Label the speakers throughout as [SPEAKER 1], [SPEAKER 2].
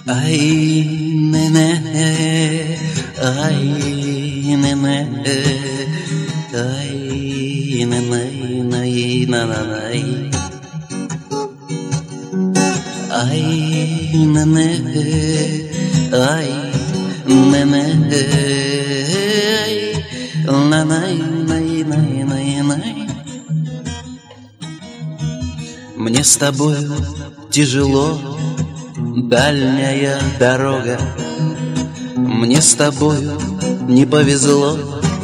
[SPEAKER 1] Ай, не, ай, не, ай, не, най. Ай, не, ай, не, най. Мне с тобою тяжело, дальняя дорога. Мне с тобою не повезло,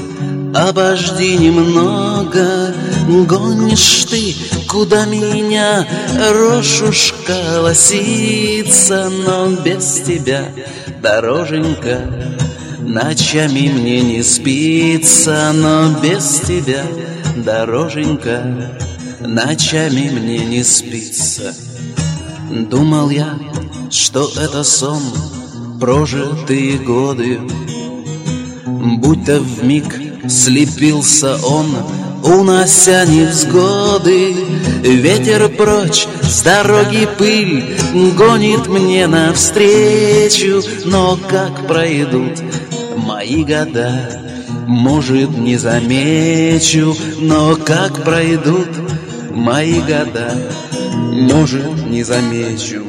[SPEAKER 1] обожди немного. Гонишь ты, куда меня рощушка лосится, но без тебя, дороженька, ночами мне не спится. Но без тебя, дороженька, ночами мне не спится. Думал я, что это сон, прожитые годы, будто вмиг слепился он, унося невзгоды. Ветер прочь, с дороги пыль гонит мне навстречу. Но как пройдут мои года, может, не замечу. Но как пройдут мои года, может, не замечу.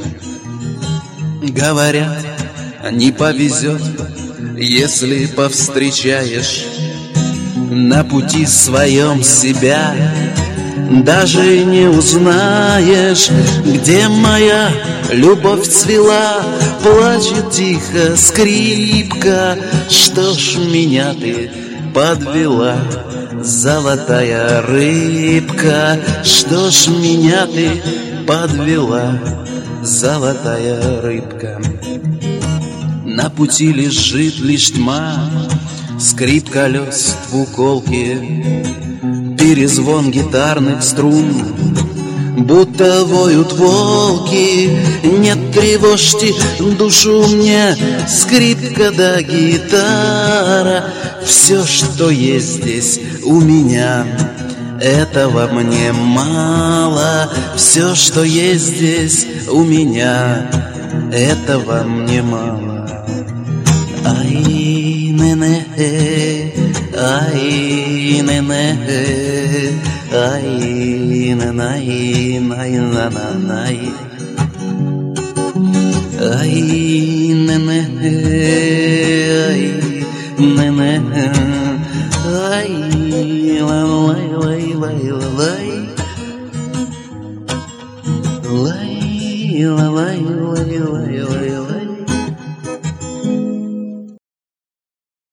[SPEAKER 1] Говорят, не повезет, если повстречаешь на пути своем себя, даже не узнаешь, где моя любовь цвела. Плачет тихо скрипка, что ж меня ты подвела, золотая рыбка. Что ж меня ты подвела, золотая рыбка. На пути лежит лишь тьма, скрип колес, двуколки, перезвон гитарных струн, будто воют волки. Нет, тревожьте душу мне, скрипка да гитара. Все, что есть здесь у меня, этого мне мало. Все, что есть здесь у меня, этого мне мало. Ай, не, ай, не, ай, не, най. Ай, не, ай, не, ай, лай.